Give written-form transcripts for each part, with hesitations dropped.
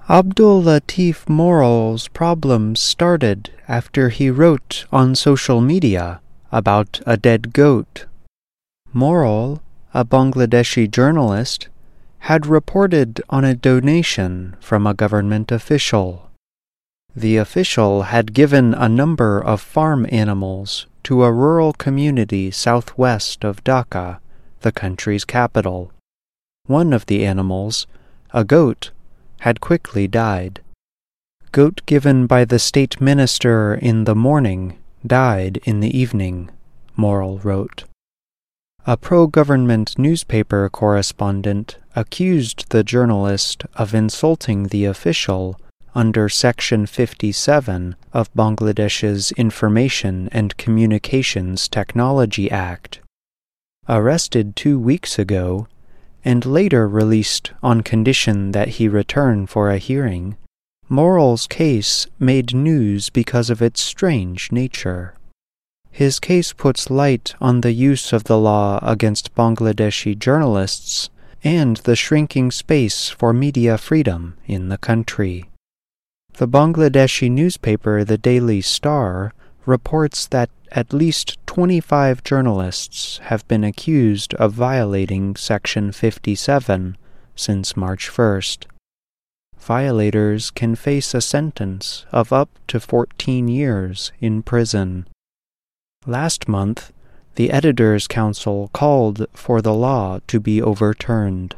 Abdul Latif Moral's problems started after he wrote on social media about a dead goat. Moral, a Bangladeshi journalist, had reported on a donation from a government official. The official had given a number of farm animals to a rural community southwest of Dhaka, the country's capital. One of the animals, a goat, had quickly died. Goat given by the state minister in the morning died in the evening, Moral wrote. A pro-government newspaper correspondent accused the journalist of insulting the official under Section 57 of Bangladesh's Information and Communications Technology Act. Arrested 2 weeks ago, and later released on condition that he return for a hearing, Moral's case made news because of its strange nature. His case puts light on the use of the law against Bangladeshi journalists and the shrinking space for media freedom in the country. The Bangladeshi newspaper The Daily Star reports that at least 25 journalists have been accused of violating Section 57 since March 1st. Violators can face a sentence of up to 14 years in prison. Last month, the Editors' Council called for the law to be overturned.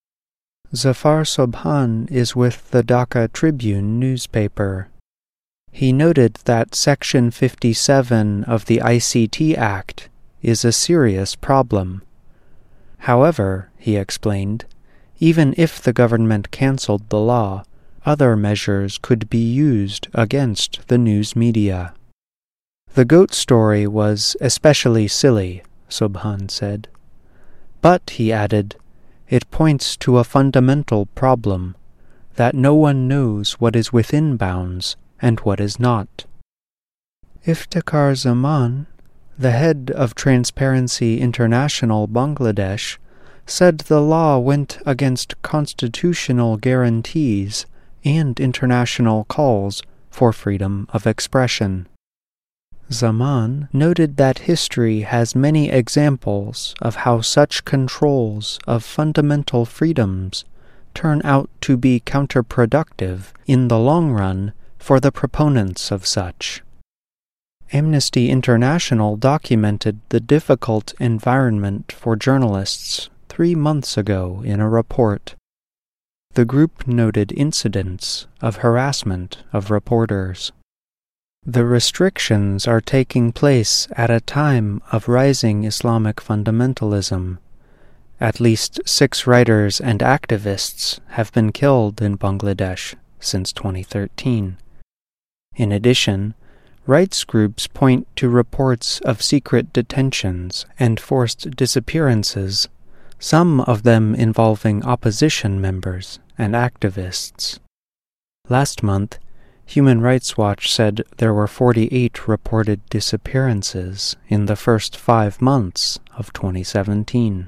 Zafar Sobhan is with the Dhaka Tribune newspaper. He noted that Section 57 of the ICT Act is a serious problem. However, he explained, even if the government cancelled the law, other measures could be used against the news media. The goat story was especially silly, Sobhan said. But, he added, it points to a fundamental problem, that no one knows what is within bounds and what is not. Iftikhar Zaman, the head of Transparency International Bangladesh, said the law went against constitutional guarantees and international calls for freedom of expression. Zaman noted that history has many examples of how such controls of fundamental freedoms turn out to be counterproductive in the long run for the proponents of such. Amnesty International documented the difficult environment for journalists 3 months ago in a report. The group noted incidents of harassment of reporters. The restrictions are taking place at a time of rising Islamic fundamentalism. At least 6 writers and activists have been killed in Bangladesh since 2013. In addition, rights groups point to reports of secret detentions and forced disappearances, some of them involving opposition members and activists. Last month, Human Rights Watch said there were 48 reported disappearances in the first 5 months of 2017.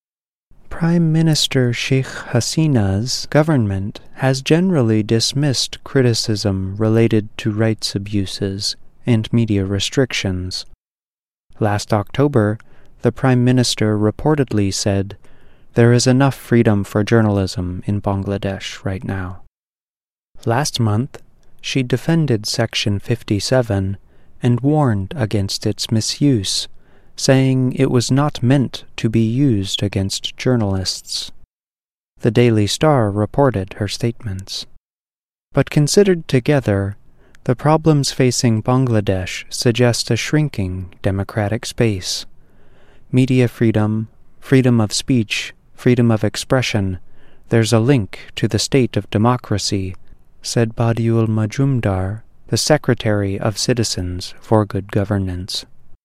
Prime Minister Sheikh Hasina's government has generally dismissed criticism related to rights abuses and media restrictions. Last October, the Prime Minister reportedly said, "There is enough freedom for journalism in Bangladesh right now." Last month, she defended Section 57 and warned against its misuse, saying it was not meant to be used against journalists. The Daily Star reported her statements. But considered together, the problems facing Bangladesh suggest a shrinking democratic space. Media freedom, freedom of speech, freedom of expression, there's a link to the state of democracy, said Badiul Majumdar, the Secretary of Citizens for Good Governance.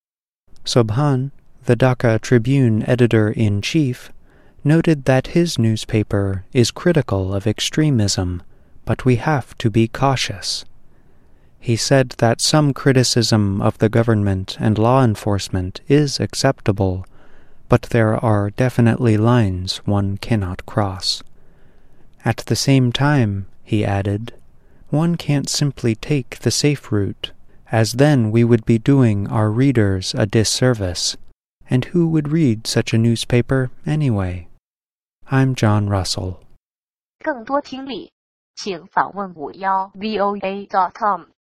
Sobhan, the Dhaka Tribune editor-in-chief, noted that his newspaper is critical of extremism, but we have to be cautious. He said that some criticism of the government and law enforcement is acceptable, but there are definitely lines one cannot cross. At the same time, he added. One can't simply take the safe route, as then we would be doing our readers a disservice. And who would read such a newspaper anyway? I'm John Russell. 更多听力，请访问51voa.com。